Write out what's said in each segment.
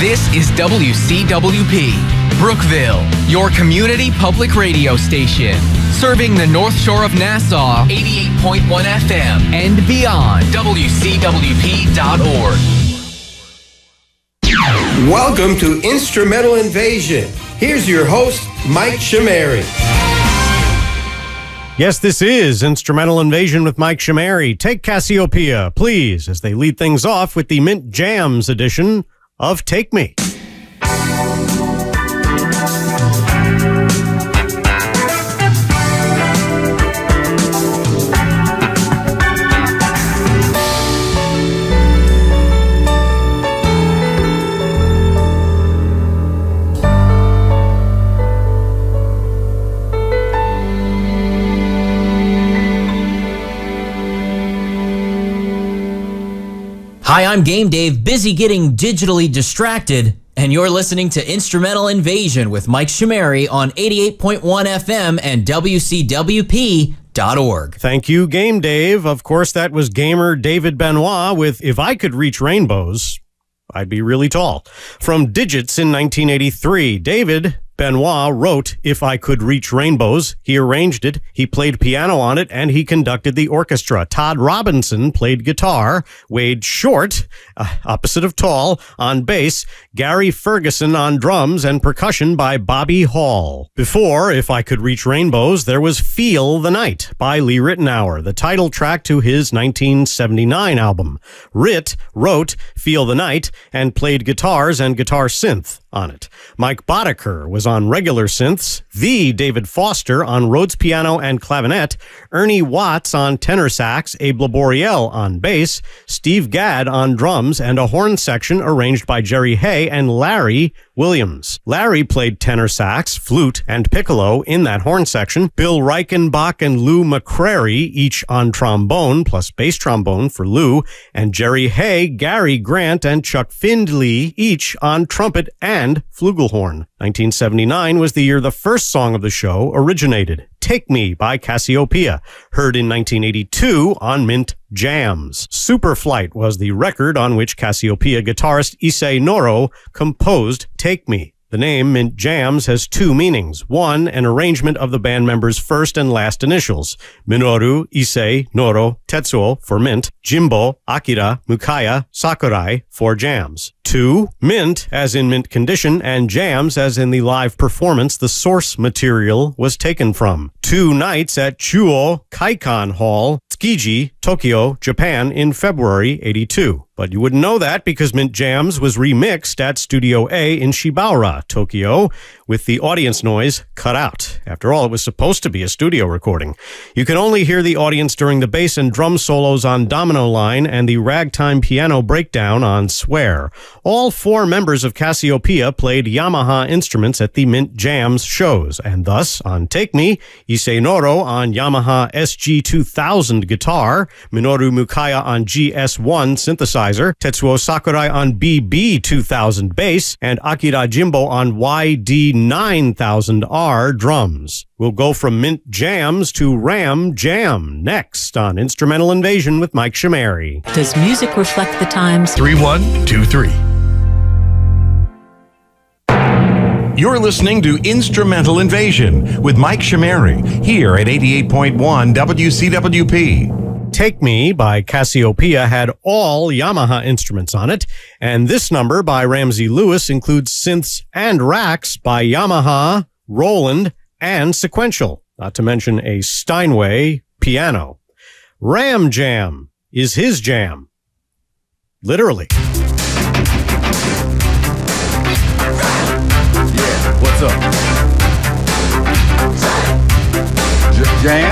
This is WCWP, Brookville, your community public radio station. Serving the North Shore of Nassau, 88.1 FM, and beyond, WCWP.org. Welcome to Instrumental Invasion. Here's your host, Mike Shamari. Yes, this is Instrumental Invasion with Mike Shamari. Take Cassiopeia, please, as they lead things off with the Mint Jams edition of Take Me. Hi, I'm Game Dave, busy getting digitally distracted, and you're listening to Instrumental Invasion with Mike Shamari on 88.1 FM and WCWP.org. Thank you, Game Dave. Of course, that was gamer David Benoit with If I Could Reach Rainbows, I'd Be Really Tall. From Digits in 1983, David Benoit wrote If I Could Reach Rainbows. He arranged it, he played piano on it, and he conducted the orchestra. Todd Robinson played guitar, Wade Short, opposite of tall, on bass, Gary Ferguson on drums, and percussion by Bobby Hall. Before If I Could Reach Rainbows, there was Feel the Night by Lee Ritenour, the title track to his 1979 album. Rit wrote Feel the Night and played guitars and guitar synth on it. Mike Boddicker was on regular synths, the David Foster on Rhodes piano and clavinet, Ernie Watts on tenor sax, Abe Laboriel on bass, Steve Gadd on drums, and a horn section arranged by Jerry Hay and Larry Williams. Larry played tenor sax, flute, and piccolo in that horn section. Bill Reichenbach and Lou McCrary, each on trombone, plus bass trombone for Lou, and Jerry Hay, Gary Grant, and Chuck Findley, each on trumpet and flugelhorn. 1979 was the year the first song of the show originated, Take Me by Cassiopeia, heard in 1982 on Mint Jams. Superflight was the record on which Cassiopeia guitarist Issei Noro composed Take Me. The name Mint Jams has two meanings. One, an arrangement of the band members' first and last initials. Minoru, Issei, Noro, Tetsuo for Mint, Jimbo, Akira, Mukaya, Sakurai for Jams. Two, mint as in mint condition and jams as in the live performance the source material was taken from. 2 nights at Chuo Kaikan Hall, Tsukiji, Tokyo, Japan in February 82. But you wouldn't know that because Mint Jams was remixed at Studio A in Shibaura, Tokyo, with the audience noise cut out. After all, it was supposed to be a studio recording. You can only hear the audience during the bass and drum solos on Domino Line and the ragtime piano breakdown on Swear. All 4 members of Cassiopeia played Yamaha instruments at the Mint Jams shows, and thus, on Take Me, Issei Noro on Yamaha SG-2000 guitar, Minoru Mukaya on GS-1 synthesizer, Tetsuo Sakurai on BB-2000 bass, and Akira Jimbo on YD-9000R drums. We'll go from Mint Jams to Ram Jam next on Instrumental Invasion with Mike Shamari. Does music reflect the times? 3123. You're listening to Instrumental Invasion with Mike Shamari here at 88.1 WCWP. Take Me by Cassiopeia had all Yamaha instruments on it, and this number by Ramsey Lewis includes synths and racks by Yamaha, Roland, and Sequential, not to mention a Steinway piano. Ram Jam is his jam. Literally. Yeah, what's up? Jam?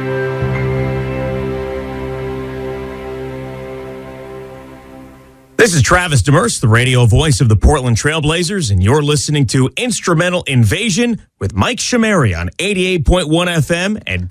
This This is Travis Demers, the radio voice of the Portland Trailblazers, and you're listening to Instrumental Invasion with Mike Shamari on 88.1 FM and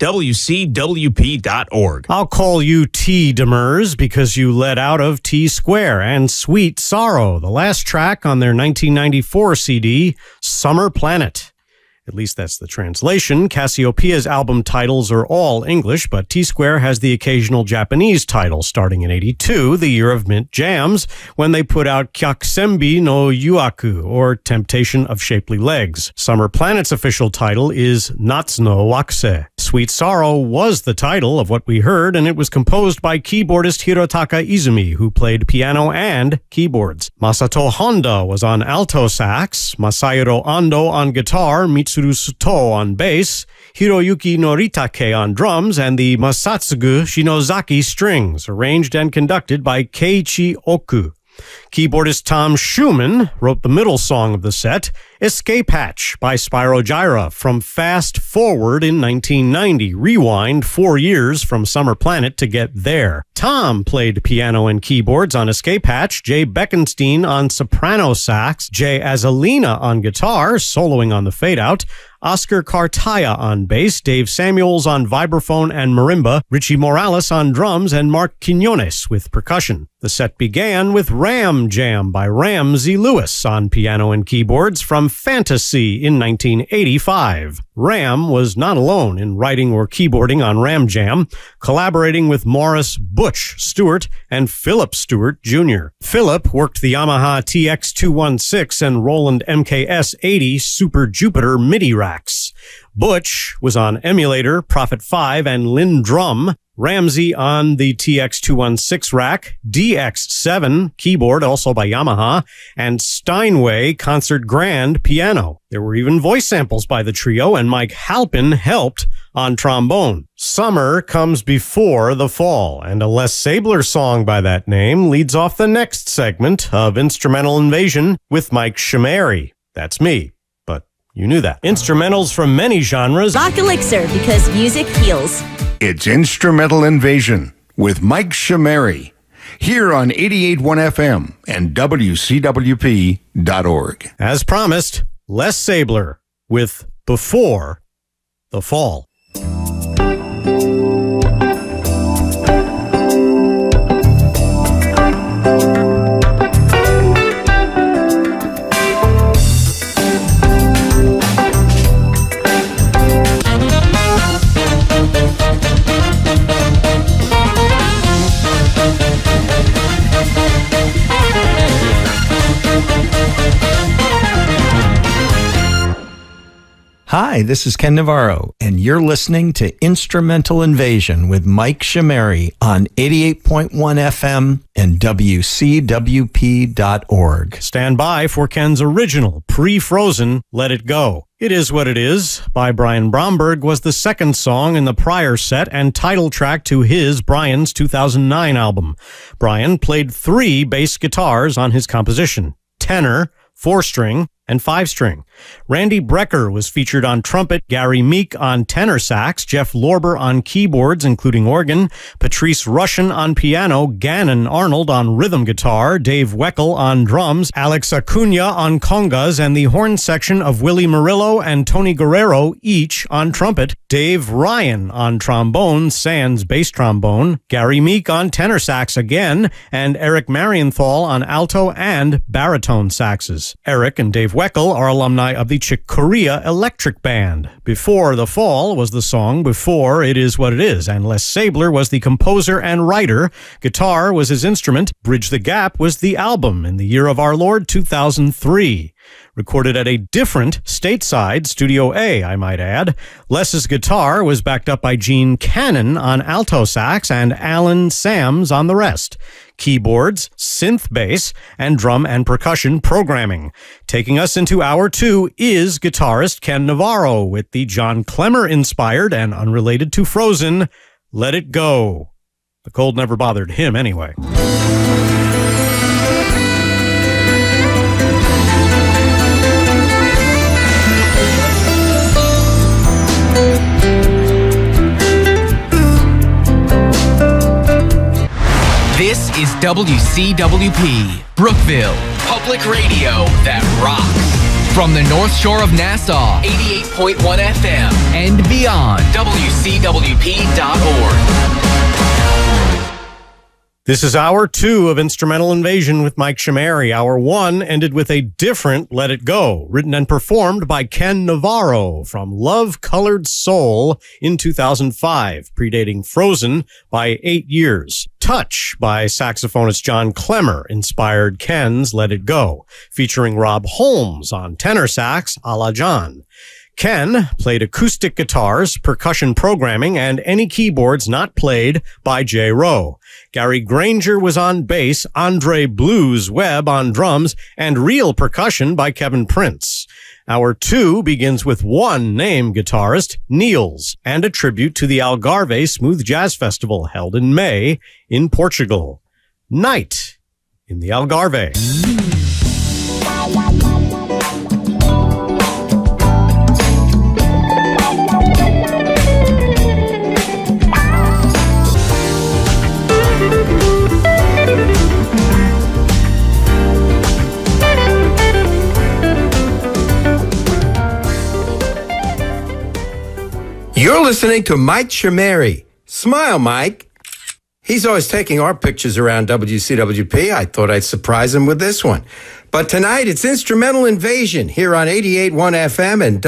WCWP.org. I'll call you T. Demers because you let out of T Square and Sweet Sorrow, the last track on their 1994 CD, Summer Planet. At least that's the translation. Cassiopeia's album titles are all English, but T-Square has the occasional Japanese title, starting in 82, the year of Mint Jams, when they put out Kyakusembi no Yuaku, or Temptation of Shapely Legs. Summer Planet's official title is Natsu no Wakuse. Sweet Sorrow was the title of what we heard, and it was composed by keyboardist Hirotaka Izumi, who played piano and keyboards. Masato Honda was on alto sax, Masahiro Ando on guitar, Mitsuru Suto on bass, Hiroyuki Noritake on drums, and the Masatsugu Shinozaki strings, arranged and conducted by Keiichi Oku. Keyboardist Tom Schumann wrote the middle song of the set, Escape Hatch by Spyro Gyra, from Fast Forward in 1990. Rewind 4 years from Summer Planet to get there. Tom played piano and keyboards on Escape Hatch, Jay Beckenstein on soprano sax, Jay Azalina on guitar, soloing on the Fade Out, Oscar Cartaya on bass, Dave Samuels on vibraphone and marimba, Richie Morales on drums, and Mark Quinones with percussion. The set began with Ram Jam by Ramsey Lewis on piano and keyboards from Fantasy in 1985. Ram was not alone in writing or keyboarding on Ram Jam, collaborating with Morris Butch Stewart and Philip Stewart Jr. Philip worked the Yamaha TX216 and Roland MKS-80 Super Jupiter MIDI racks. Butch was on Emulator, Prophet 5, and Lynn Drum. Ramsey on the TX216 rack, DX7 keyboard, also by Yamaha, and Steinway Concert Grand piano. There were even voice samples by the trio, and Mike Halpin helped on trombone. Summer comes before the fall, and a Les Sabler song by that name leads off the next segment of Instrumental Invasion with Mike Shamari. That's me. You knew that. Instrumentals from many genres. Rock Elixir, because music heals. It's Instrumental Invasion with Mike Shamari here on 88.1 FM and WCWP.org. As promised, Les Sabler with Before the Fall. Hi, this is Ken Navarro, and you're listening to Instrumental Invasion with Mike Shamari on 88.1 FM and WCWP.org. Stand by for Ken's original, pre-frozen Let It Go. It Is What It Is by Brian Bromberg was the second song in the prior set and title track to Brian's 2009 album. Brian played 3 bass guitars on his composition, tenor, 4-string, and 5-string. Randy Brecker was featured on trumpet, Gary Meek on tenor sax, Jeff Lorber on keyboards, including organ, Patrice Rushen on piano, Gannon Arnold on rhythm guitar, Dave Weckel on drums, Alex Acuna on congas, and the horn section of Willie Murillo and Tony Guerrero, each on trumpet, Dave Ryan on trombone, sans bass trombone, Gary Meek on tenor sax again, and Eric Marienthal on alto and baritone saxes. Eric and Dave Weckel are alumni of the Chick Corea Electric Band. Before the Fall was the song Before It Is What It Is, and Les Sabler was the composer and writer. Guitar was his instrument. Bridge the Gap was the album in the year of our Lord 2003. Recorded at a different stateside, Studio A, I might add. Les's guitar was backed up by Gene Cannon on alto sax and Alan Sams on the rest. Keyboards, synth bass, and drum and percussion programming. Taking us into hour 2 is guitarist Ken Navarro with the John Clemmer-inspired and unrelated to Frozen, Let It Go. The cold never bothered him anyway. This is WCWP, Brookville, public radio that rocks. From the North Shore of Nassau, 88.1 FM, and beyond, WCWP.org. This is Hour 2 of Instrumental Invasion with Mike Chameri. Hour 1 ended with a different Let It Go, written and performed by Ken Navarro from Love Colored Soul in 2005, predating Frozen by 8 years. Touch by saxophonist John Clemmer inspired Ken's Let It Go, featuring Rob Holmes on tenor sax a la John. Ken played acoustic guitars, percussion programming, and any keyboards not played by Jay Rowe. Gary Granger was on bass, Andre Blues Webb on drums, and real percussion by Kevin Prince. Hour 2 begins with one named guitarist, Niels, and a tribute to the Algarve Smooth Jazz Festival held in May in Portugal. Night in the Algarve. You're listening to Mike Chameri. Smile, Mike. He's always taking our pictures around WCWP. I thought I'd surprise him with this one. But tonight, it's Instrumental Invasion here on 88.1 FM and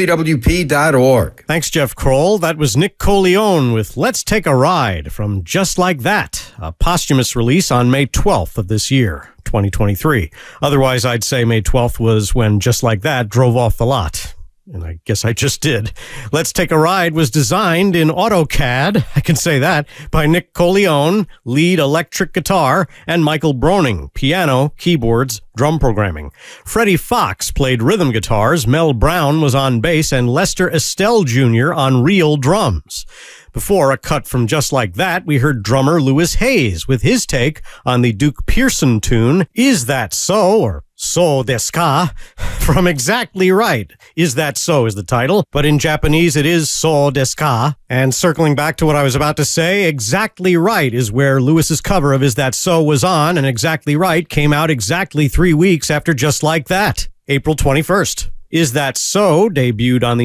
WCWP.org. Thanks, Jeff Kroll. That was Nick Coleone with Let's Take a Ride from Just Like That, a posthumous release on May 12th of this year, 2023. Otherwise, I'd say May 12th was when Just Like That drove off the lot. And I guess I just did. Let's Take a Ride was designed in AutoCAD, I can say that, by Nick Coleone, lead electric guitar, and Michael Broning, piano, keyboards, drum programming. Freddie Fox played rhythm guitars, Mel Brown was on bass, and Lester Estelle Jr. on real drums. Before a cut from Just Like That, we heard drummer Louis Hayes with his take on the Duke Pearson tune, Is That So? Or So Deska, from Exactly Right. Is That So is the title, but in Japanese it is So Deska. And circling back to what I was about to say, Exactly Right is where Louis's cover of Is That So was on, and Exactly Right came out exactly 3 weeks after Just Like That, April 21st. Is That So debuted on the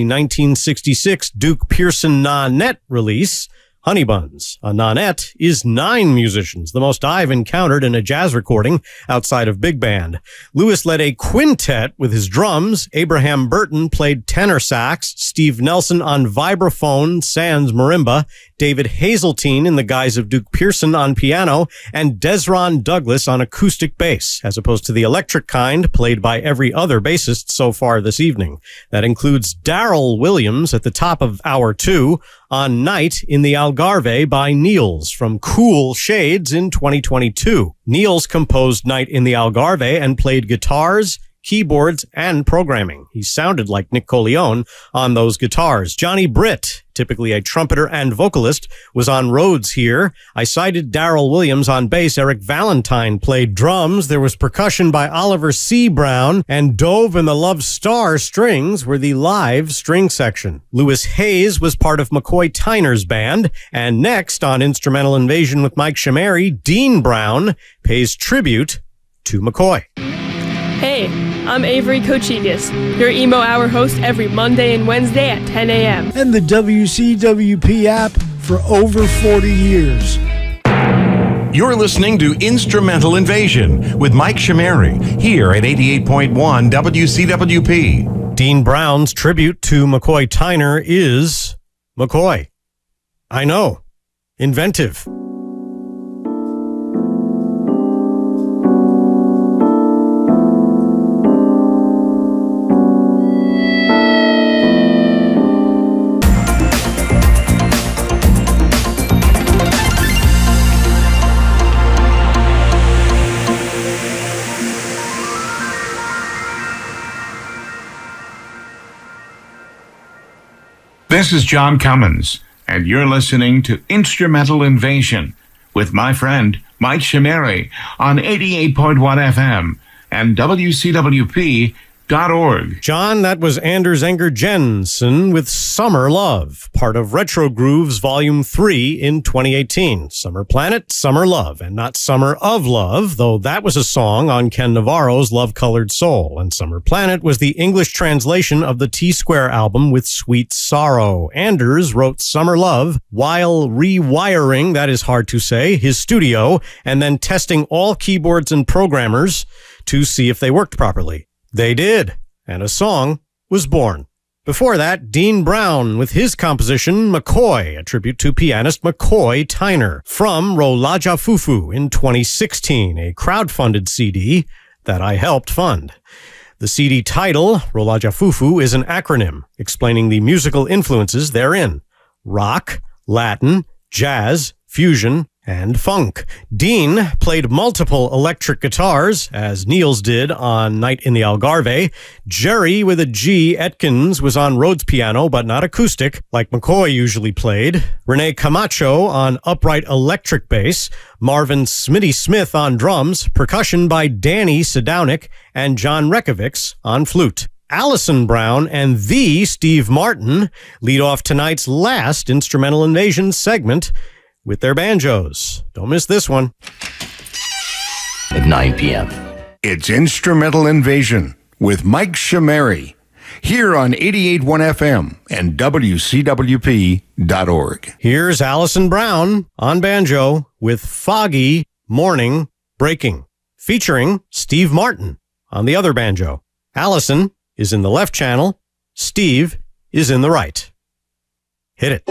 1966 Duke Pearson Nanette release, Honey Buns. A nanette is 9 musicians, the most I've encountered in a jazz recording outside of big band. Louis led a quintet with his drums. Abraham Burton played tenor sax, Steve Nelson on vibraphone, sans marimba, David Hazeltine in the guise of Duke Pearson on piano, and Desron Douglas on acoustic bass, as opposed to the electric kind played by every other bassist so far this evening. That includes Darrell Williams at the top of Hour 2 on Night in the Algarve by Niels from Cool Shades in 2022. Niels composed Night in the Algarve and played guitars, keyboards, and programming. He sounded like Nick Coleone on those guitars. Johnny Britt, typically a trumpeter and vocalist, was on Rhodes here. I cited Darrell Williams on bass. Eric Valentine played drums. There was percussion by Oliver C. Brown, and Dove and the Love Star strings were the live string section. Louis Hayes was part of McCoy Tyner's band. And next on Instrumental Invasion with Mike Chameri, Dean Brown pays tribute to McCoy. Hey, I'm Avery Kochigas, your Emo Hour host every Monday and Wednesday at 10 a.m. And the WCWP app for over 40 years. You're listening to Instrumental Invasion with Mike Chameri here at 88.1 WCWP. Dean Brown's tribute to McCoy Tyner is McCoy. I know. Inventive. This is John Cummins, and you're listening to Instrumental Invasion with my friend Mike Chameri on 88.1 FM and WCWP.org. John, that was Anders Enger Jensen with Summer Love, part of Retro Grooves Volume 3 in 2018. Summer Planet, Summer Love, and not Summer of Love, though that was a song on Ken Navarro's Love Colored Soul, and Summer Planet was the English translation of the T-Square album with Sweet Sorrow. Anders wrote Summer Love while rewiring, that is hard to say, his studio, and then testing all keyboards and programmers to see if they worked properly. They did, and a song was born. Before that, Dean Brown with his composition McCoy, a tribute to pianist McCoy Tyner, from Rolaja Fufu in 2016, a crowdfunded CD that I helped fund. The CD title, Rolaja Fufu, is an acronym explaining the musical influences therein: rock, Latin, jazz, fusion, and funk. Dean played multiple electric guitars, as Niels did on Night in the Algarve. Jerry with a G Atkins was on Rhodes piano, but not acoustic, like McCoy usually played. Renee Camacho on upright electric bass. Marvin Smitty Smith on drums. Percussion by Danny Sadownik and John Rekovics on flute. Allison Brown and the Steve Martin lead off tonight's last Instrumental Invasion segment with their banjos. Don't miss this one. At 9 p.m. It's Instrumental Invasion with Mike Chameri, here on 88.1 FM and WCWP.org. Here's Allison Brown on banjo with Foggy Morning Breaking, featuring Steve Martin on the other banjo. Allison is in the left channel, Steve is in the right. Hit it.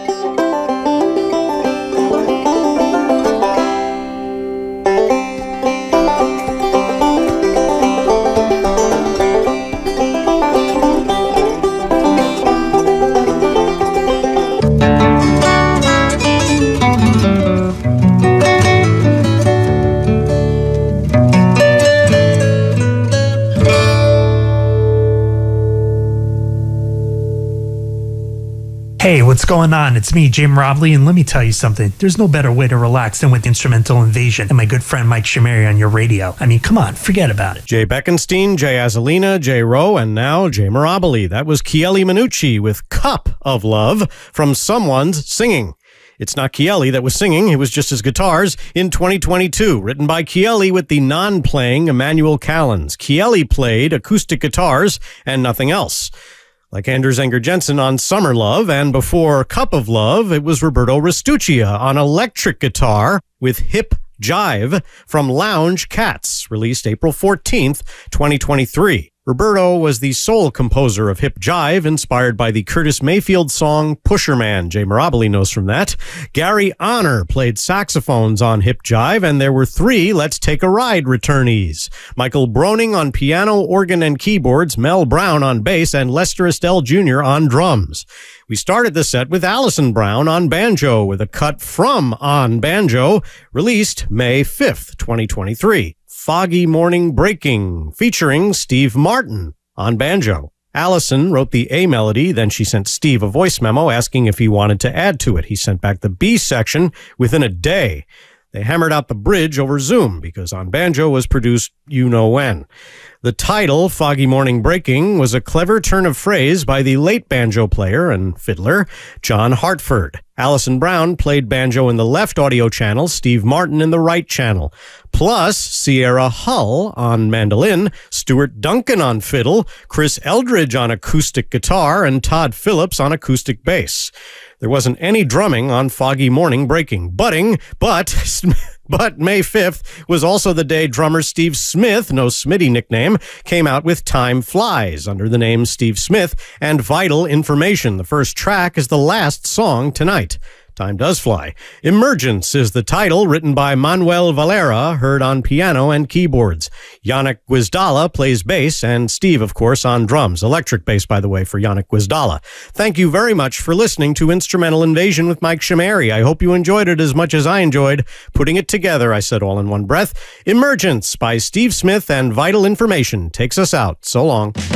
Hey, what's going on? It's me, Jay Mirabli, and let me tell you something. There's no better way to relax than with Instrumental Invasion and my good friend Mike Chameri on your radio. I mean, come on, forget about it. Jay Beckenstein, Jay Azalina, Jay Rowe, and now Jay Mirabli. That was Chieli Minucci with Cup of Love from Someone's Singing. It's not Chieli that was singing, it was just his guitars in 2022, written by Chieli with the non-playing Emmanuel Callens. Chieli played acoustic guitars and nothing else. Like Anders Enger Jensen on Summer Love, and before Cup of Love, it was Roberto Restuccia on electric guitar with Hip Jive from Lounge Cats, released April 14th, 2023. Roberto was the sole composer of Hip Jive, inspired by the Curtis Mayfield song Pusher Man. Jay Mirabli knows from that. Gary Honor played saxophones on Hip Jive, and there were 3 Let's Take a Ride returnees. Michael Broning on piano, organ, and keyboards, Mel Brown on bass, and Lester Estelle Jr. on drums. We started the set with Allison Brown on banjo with a cut from On Banjo, released May 5th, 2023. Foggy Morning Breaking, featuring Steve Martin on banjo. Allison wrote the A melody, then she sent Steve a voice memo asking if he wanted to add to it. He sent back the B section within a day. They hammered out the bridge over Zoom because On Banjo was produced you know when. The title, Foggy Morning Breaking, was a clever turn of phrase by the late banjo player and fiddler, John Hartford. Allison Brown played banjo in the left audio channel, Steve Martin in the right channel. Plus, Sierra Hull on mandolin, Stuart Duncan on fiddle, Chris Eldridge on acoustic guitar, and Todd Phillips on acoustic bass. There wasn't any drumming on Foggy Morning Breaking. But May 5th was also the day drummer Steve Smith, no Smitty nickname, came out with Time Flies under the name Steve Smith and Vital Information. The first track is the last song tonight. Time Does Fly. Emergence is the title, written by Manuel Valera, heard on piano and keyboards. Yannick Guizdala plays bass, and Steve, of course, on drums. Electric bass, by the way, for Yannick Guizdala. Thank you very much for listening to Instrumental Invasion with Mike Chameri. I hope you enjoyed it as much as I enjoyed putting it together, I said all in one breath. Emergence by Steve Smith and Vital Information takes us out. So long.